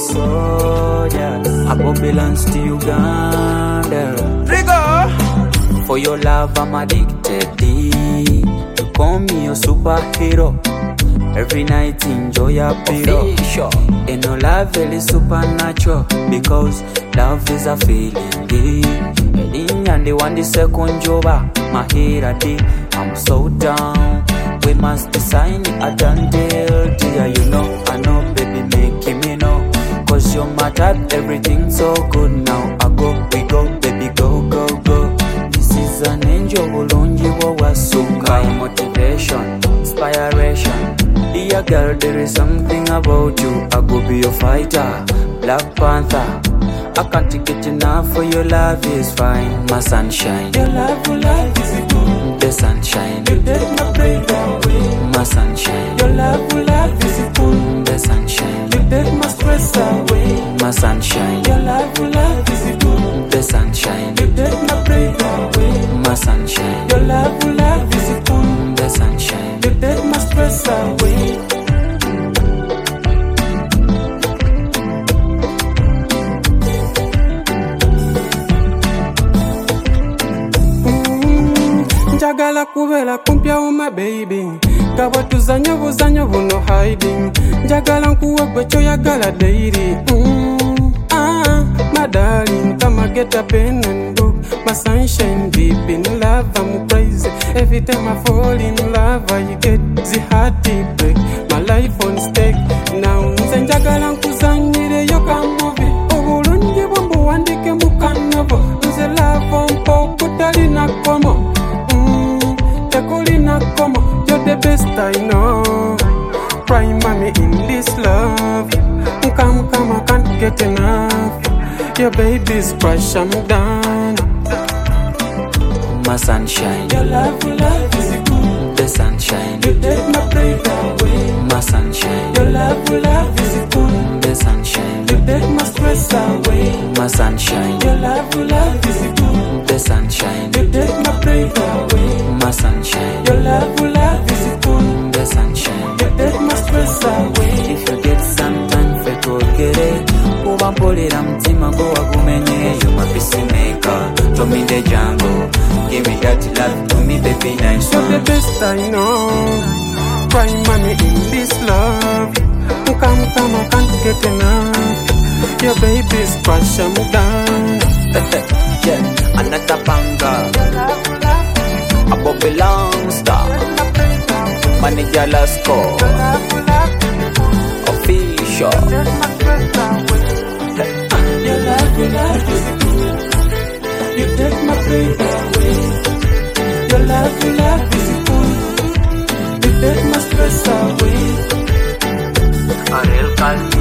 soldier. I belongs to Uganda. Trigger! For your love, I'm addicted. You call me your superhero. Every night enjoy your pillow. And no love is supernatural, because love is a feeling. And the one the second job, my hair a day. I'm so down. We must design it a done deal. Dear, you know, I know, baby, make me know. Cause you're my type, everything so good now. I go, we go, baby, go, go, go. This is an angel, Ulonji Wawasuka. Motivation, inspiration. Dear girl, there is something about you. I go be your fighter, Black Panther. I can't get enough for your love is fine. My sunshine, Your love is good. the sunshine, You take my breath away. my sunshine, Your love is good. the sunshine, You take my stress away. my sunshine, Your love is good. the sunshine, You take my breath away. my sunshine, Your love is good. the sunshine. You take my stress away. Njagala kubera kumpyawo my baby. Nga bwetuzanya buzanyo buno hiding. Njagala nkuwe gwe kyoyagala daily. My darling, come and get a pen and book. My sunshine, deep in love, I'm crazy. Every time I fall in love, I get the heart break. My life on stake. Now, nze njagala nkuzanyire yo kamuvi. Obulungi bwo mbuwandike mu kanabo. Nze love mpo kutalina komo. Tekulina komo. You're the best I know. Prime mommy in this love. Come, I can't get enough. Your baby's crush, I'm done. My sunshine, Your love is good. the sunshine, You take my breath away. my sunshine, Your love is good. the sunshine, You take my stress away. my sunshine, Your love is good. the sunshine, You take my breath away. my sunshine, Your love is good. the sunshine. You take my stress away. If you get some time, fe twogere. Kuba mpulira mutima gwo wagumenye. You're my peacemaker, throw me the jungle. Give me that love, to me baby nice You're the one. best I know. Prime mommy in this love. Come, I can't get enough. Your baby's crush, I'm done. Yeah, another banger. A Babylon star. Manager Lasco. Official. Your love is good. You take my breath away. Your love is good. You take my stress away. A real